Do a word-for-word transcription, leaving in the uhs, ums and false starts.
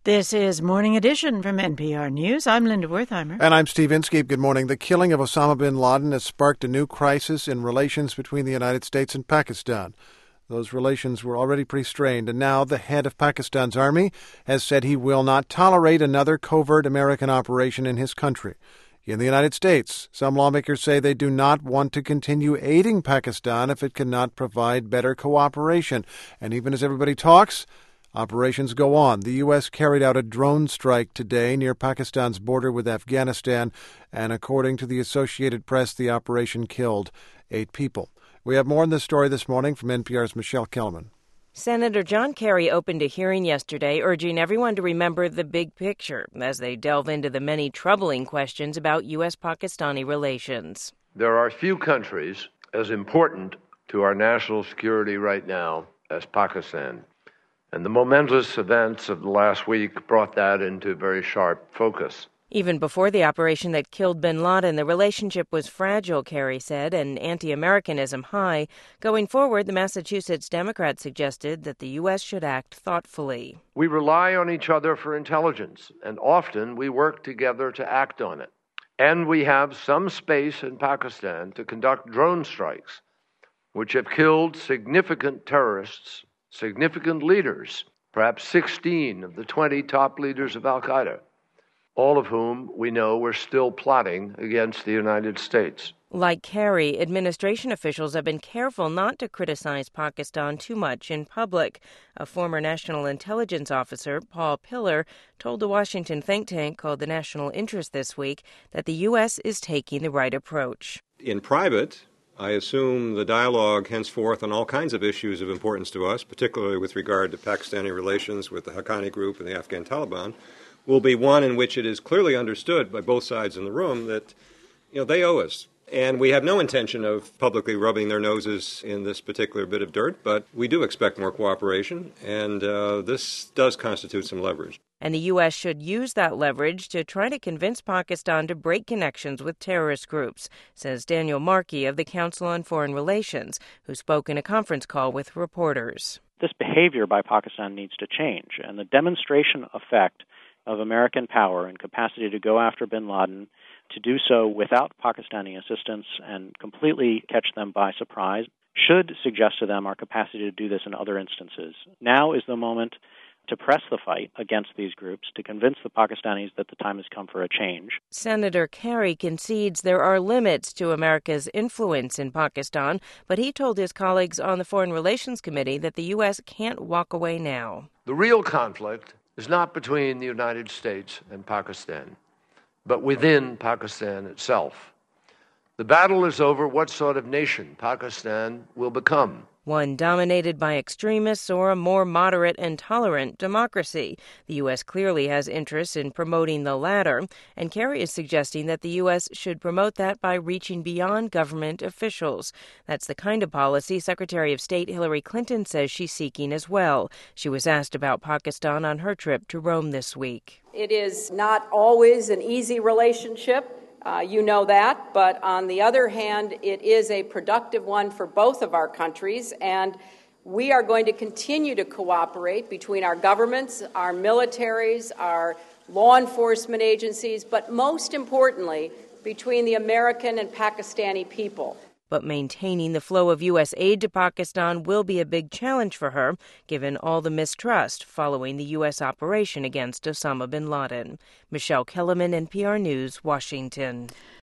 This is Morning Edition from N P R News. I'm Linda Wertheimer. And I'm Steve Inskeep. Good morning. The killing of Osama bin Laden has sparked a new crisis in relations between the United States and Pakistan. Those relations were already pretty strained, and now the head of Pakistan's army has said he will not tolerate another covert American operation in his country. In the United States, some lawmakers say they do not want to continue aiding Pakistan if it cannot provide better cooperation. And even as everybody talks, operations go on. The U S carried out a drone strike today near Pakistan's border with Afghanistan, and according to the Associated Press, the operation killed eight people. We have more on this story this morning from N P R's Michelle Kellerman. Senator John Kerry opened a hearing yesterday urging everyone to remember the big picture as they delve into the many troubling questions about U S Pakistani relations. There are few countries as important to our national security right now as Pakistan. And the momentous events of the last week brought that into very sharp focus. Even before the operation that killed bin Laden, the relationship was fragile, Kerry said, and anti-Americanism high. Going forward, the Massachusetts Democrat suggested that the U S should act thoughtfully. We rely on each other for intelligence, and often we work together to act on it. And we have some space in Pakistan to conduct drone strikes, which have killed significant terrorists, significant leaders, perhaps sixteen of the twenty top leaders of al-Qaeda, all of whom we know were still plotting against the United States. Like Kerry, administration officials have been careful not to criticize Pakistan too much in public. A former national intelligence officer, Paul Pillar, told the Washington think tank called the National Interest this week that the U S is taking the right approach. In private, I assume the dialogue henceforth on all kinds of issues of importance to us, particularly with regard to Pakistani relations with the Haqqani group and the Afghan Taliban, will be one in which it is clearly understood by both sides in the room that, you know, they owe us. And we have no intention of publicly rubbing their noses in this particular bit of dirt, but we do expect more cooperation, and uh, this does constitute some leverage. And the U S should use that leverage to try to convince Pakistan to break connections with terrorist groups, says Daniel Markey of the Council on Foreign Relations, who spoke in a conference call with reporters. This behavior by Pakistan needs to change, and the demonstration effect of American power and capacity to go after bin Laden, to do so without Pakistani assistance and completely catch them by surprise, should suggest to them our capacity to do this in other instances. Now is the moment to press the fight against these groups, to convince the Pakistanis that the time has come for a change. Senator Kerry concedes there are limits to America's influence in Pakistan, but he told his colleagues on the Foreign Relations Committee that the U S can't walk away now. The real conflict is not between the United States and Pakistan, but within Pakistan itself. The battle is over what sort of nation Pakistan will become. One dominated by extremists or a more moderate and tolerant democracy. The U S clearly has interests in promoting the latter, and Kerry is suggesting that the U S should promote that by reaching beyond government officials. That's the kind of policy Secretary of State Hillary Clinton says she's seeking as well. She was asked about Pakistan on her trip to Rome this week. It is not always an easy relationship. Uh, you know that, but on the other hand, it is a productive one for both of our countries, and we are going to continue to cooperate between our governments, our militaries, our law enforcement agencies, but most importantly, between the American and Pakistani people. But maintaining the flow of U S aid to Pakistan will be a big challenge for her, given all the mistrust following the U S operation against Osama bin Laden. Michelle Kellerman, N P R News, Washington.